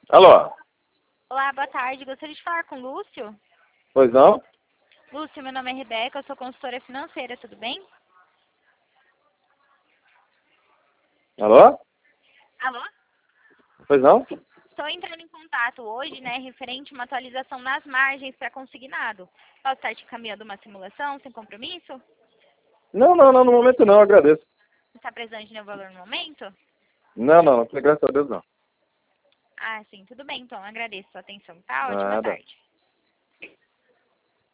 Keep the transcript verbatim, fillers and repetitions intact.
Alô? Olá, boa tarde. Gostaria de falar com o Lúcio. Pois não? Lúcio, meu nome é Rebeca, eu sou consultora financeira, tudo bem? Alô? Alô? Pois não? Estou entrando em contato hoje, né, referente a uma atualização nas margens para consignado. Posso estar te encaminhando uma simulação sem compromisso? Não, não, não, no momento não, agradeço. Está presente no valor no momento? Não, não, graças a Deus não. Ah, sim, tudo bem, então. Agradeço a sua atenção, tá? Ótima Nada. tarde.